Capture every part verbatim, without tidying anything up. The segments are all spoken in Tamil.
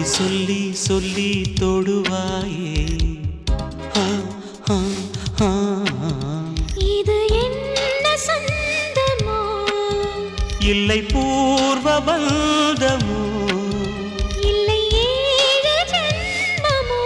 வழி சொல்லி சொல்லி தொடுவாயே ஆ, ஆ, ஆ. இது என்ன சொந்தமோ இல்லை பூர்வ பந்தமோ இல்லை ஏழு ஜென்மமோ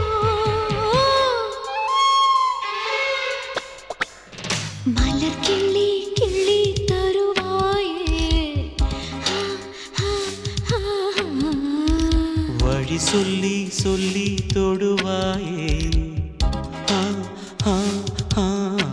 மலர் கிள்ளி கிள்ளி தருவாயே ஆ, ஆ, ஆ. வழி சொல்லி சொல்லி தொடுவாயே ஆ, ஆ, ஆ.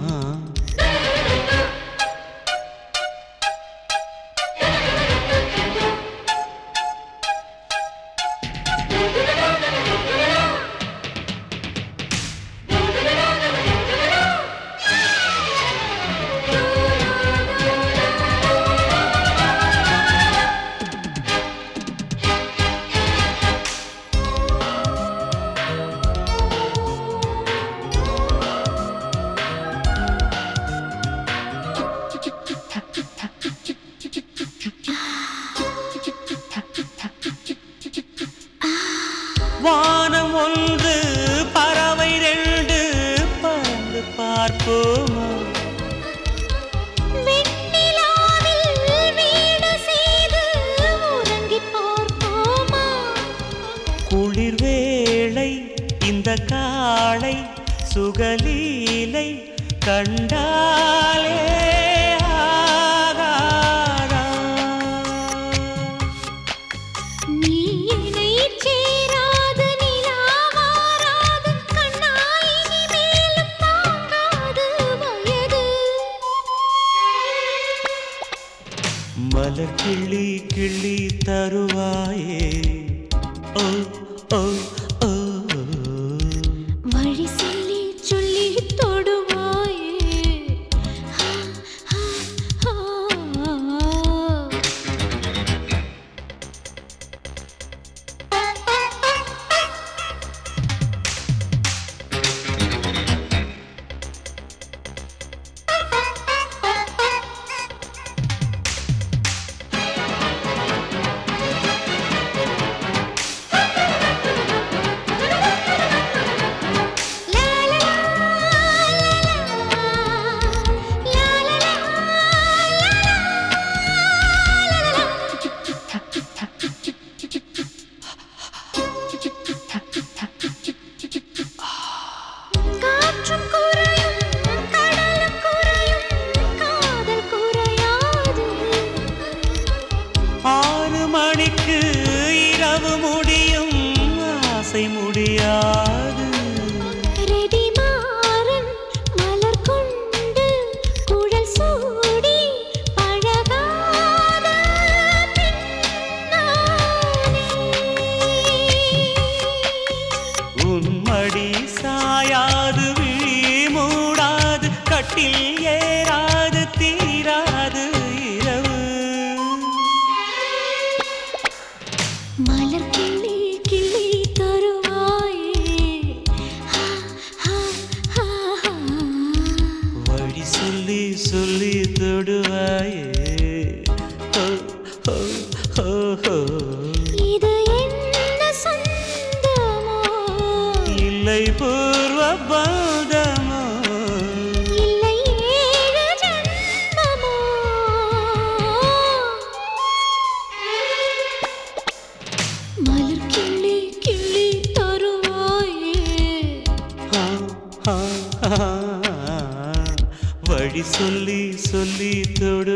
வானம் ஒன்று பறவை ரெண்டு பறந்து பார்ப்போமா வெண்ணிலாவில் வீடு செய்து உறங்கிப் பார்ப்போமா குளிர் வேளை இந்த காளை சுகலீலை கண்டாலே ஆகாதா? நீ என்னைச் சேராது நிலாவாராது கண்ணாய் நீ மேலும் தாங்காது வயது மலர் கிள்ளி கிள்ளி தருவாயே ஓ ஓ ஓ. வழி சொல்லி சொல்லி தொடுவாயே ஆ, ஆ, லா லா லா லா லா காற்றும் குறையும் கடலும் குறையும் காதல் குறையாது ஆறு மணிக்கு இரவு முடியும் ஆசை முடியாது ரெடிமாறன் மலர் கொண்டு குழல் சூடி பழகாத பின்னாலே உன்மடி சாயாது விழி மூடாது கட்டில் ஏறாது தீராது இரவு மலர் கிள்ளி கிள்ளி தருவாயே ஆ, ஆ, ஆ, ஆ. வழி சொல்லி சொல்லி தொடுவாயே ஓ, ஓ, ஓ, ஓ. இது என்ன சொந்தமோ இல்லை பூர்வ பந்தமோ இல்லை ஏழு ஜென்மமோ மலர் கிள்ளி கிள்ளி தருவாயே ஆ, ஆ, ஆ. வழி சொல்லி சொல்லி தொடு